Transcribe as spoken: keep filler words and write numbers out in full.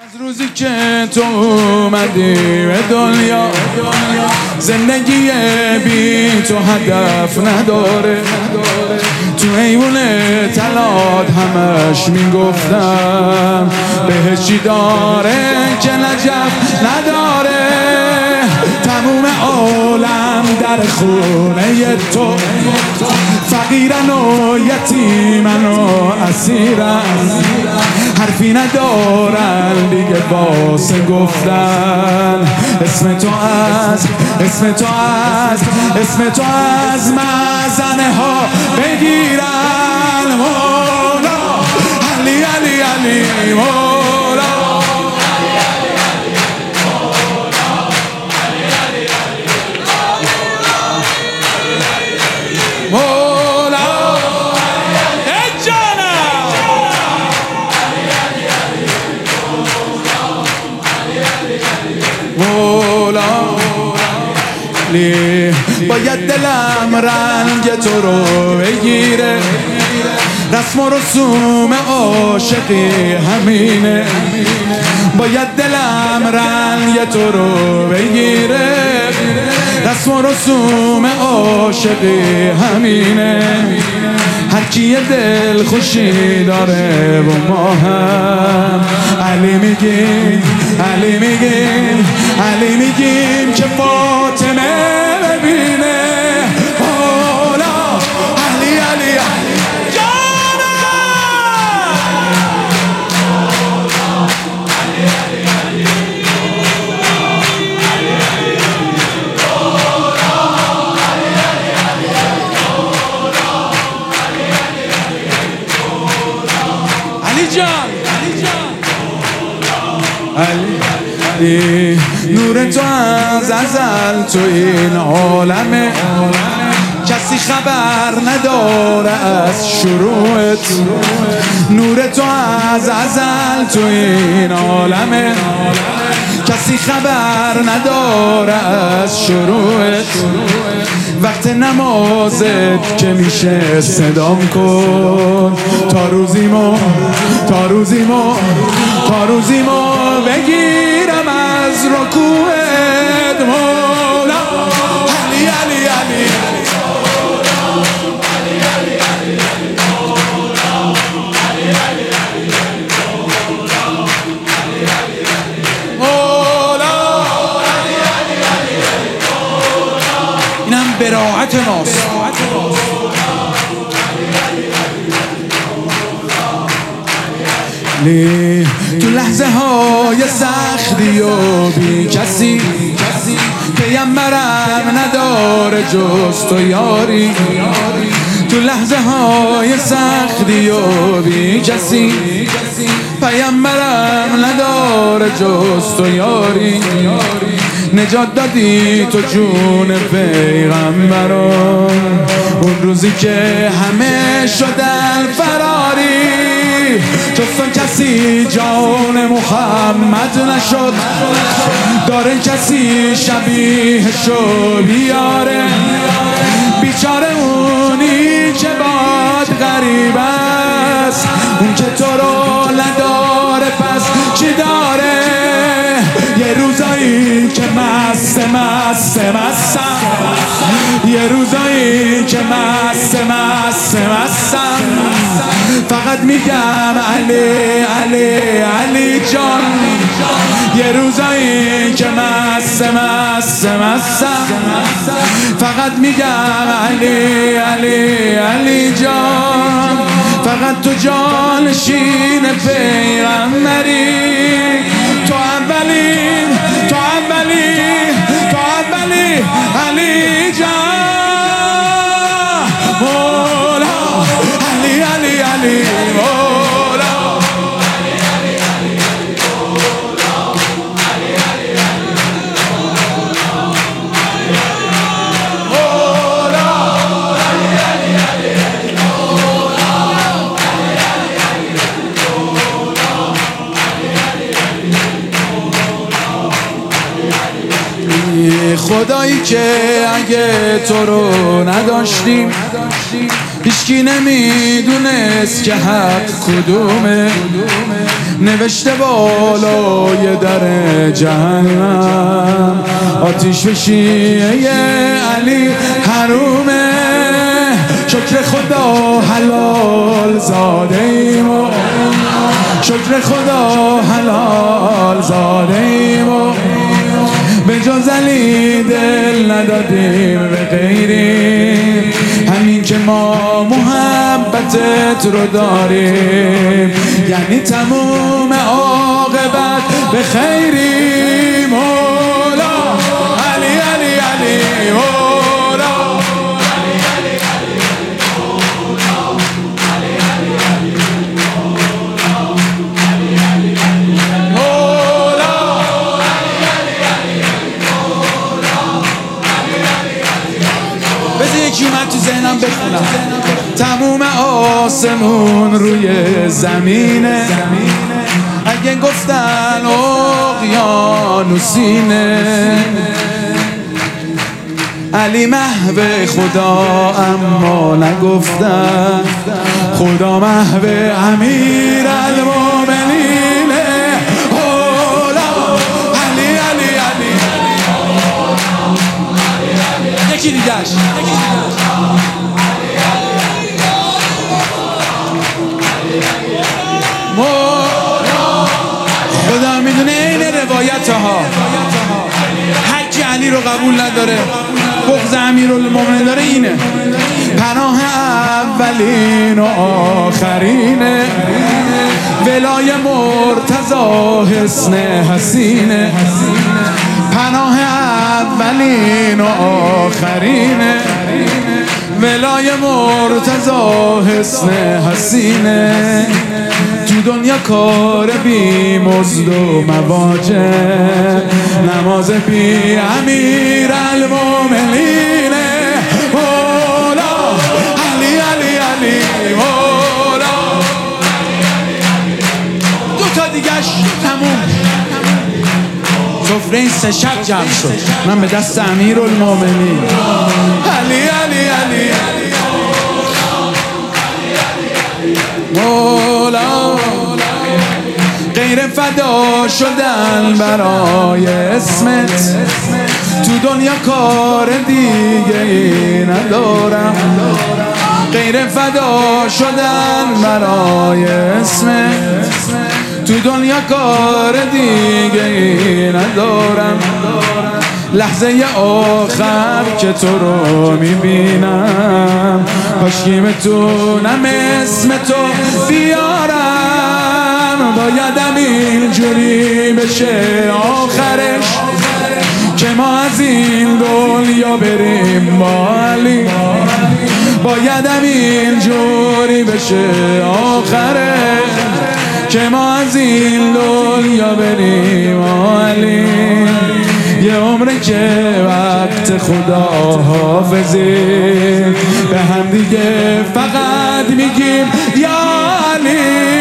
از روزی که تو اومدی به دنیا زندگی بی تو هدف نداره. تو ایوون طلات همش میگفتم بهش چی داره که نجف نداره. تموم عالم در خونه تو فقیرن و یتیمن و اسیرن، حرفی ندارن دیگه واسه گفتن. اسم تو از اسم تو از اسم تو از مزنه ها بگیرن. مولا علی علی علی مولا باید دلم رنگ تو رو بگیره، رسم و رسوم عاشقی همینه. باید دلم رنگ تو رو بگیره، رسم و رسوم عاشقی همینه. هر کی دل خوشی داره و ما هم علی میگیم علی میگیم علی میگیم که فاطمه ببینه. مولا علی علی علی جانم علی علی علی علی جان علی جان علی نور تو از ازل تو این عالمه، کسی خبر نداره از شروعت. نور تو از ازل تو این عالمه، کسی خبر نداره از شروعت. وقت نمازت که میشه صدام کن، تا روزیمو تا روزیمو تا روزیمو بگیرم از رکوعت. مولا علی علی علی اینم براعت ناست. تو لحظه های سختی و بی کسی پیمبرم نداره جز تو یاری. تو لحظه های سختی و بی کسی پیمبرم نداره جز تو یاری. نجات دادی تو جون پیغمبران، اون روزی که همه شدن فراری. جز کسی جان محمد نشد، داره کسی شبیه شو بیاره. بیچاره اونی که باد غریب است، اون که تو رو نداره پس چی داره. یه روزایی که مست مست مستم، یه روزایی که مست مست مستم، فقط میگم علی علی علی جان. یه روزایی که مست مست مستم، فقط میگم علی علی علی جان. فقط تو جانشین پیغمبری، تو اولی تو اولی تو اولی علی جان. مولا علی علی علی مولا علی علی علی مولا علی علی علی مولا علی علی علی مولا خدایی که اگه تو رو نداشتیم هیچ هیچکی نمیدونست که حق کدومه، نوشته بالای در جهنم آتیش به شیعه علی حرومه. شکر خدا حلال زاده ایم و شکر خدا حلال زاده ایم و به جز علی دل ندادیم به غیری، همین که ما محبتت رو داریم یعنی تموم عاقبت به خیری. مولا علی علی علی مولا علی علی علی مولا علی علی علی مولا علی علی علی مولا علی علی علی مولا علی علی علی. بذار یکی اومد تو ذهنم بخونم. تموم آسمون روی زمینه، اگه گفتن اقیانوسینه، علی محو خدا اما نگفتن خدا محو امیر المومنینه. علی علی علی یکی دیگرش خدا میدونه این روایت ها حج علی رو قبول نداره، بغض امیرالمومنین داره. اینه پناه اولین و آخرینه، ولای مرتضی حسن حسینه، پناه اولین و آخرینه، ولای مرتضی حسن حسینه. تو دنیا کار بی مزد و مواجه، نماز بی امیر المومنینه. مولا علی علی علی مولا دو تا دیگش تموم. سفره این سه شب جمع شد، من به دست امیرالمومنین. علی علی علی مولا غیر فدا شدن برای اسمت، تو دنیا کار دیگه ای ندارم. غیر فدا شدن برای اسمت، تو دنیا کار دیگه ای ندارم. لحظه آخر که تو رو میبینم کاشکی بتونم اسم تو بیارم، بایدم اینجوری بشه آخرش که ما از این دنیا بریم با علی، بایدم اینجوری بشه آخرش که ما از این دنیا بریم با علی. یه عمره که وقت خدا حافظی به هم دیگه فقط میگیم یا علی.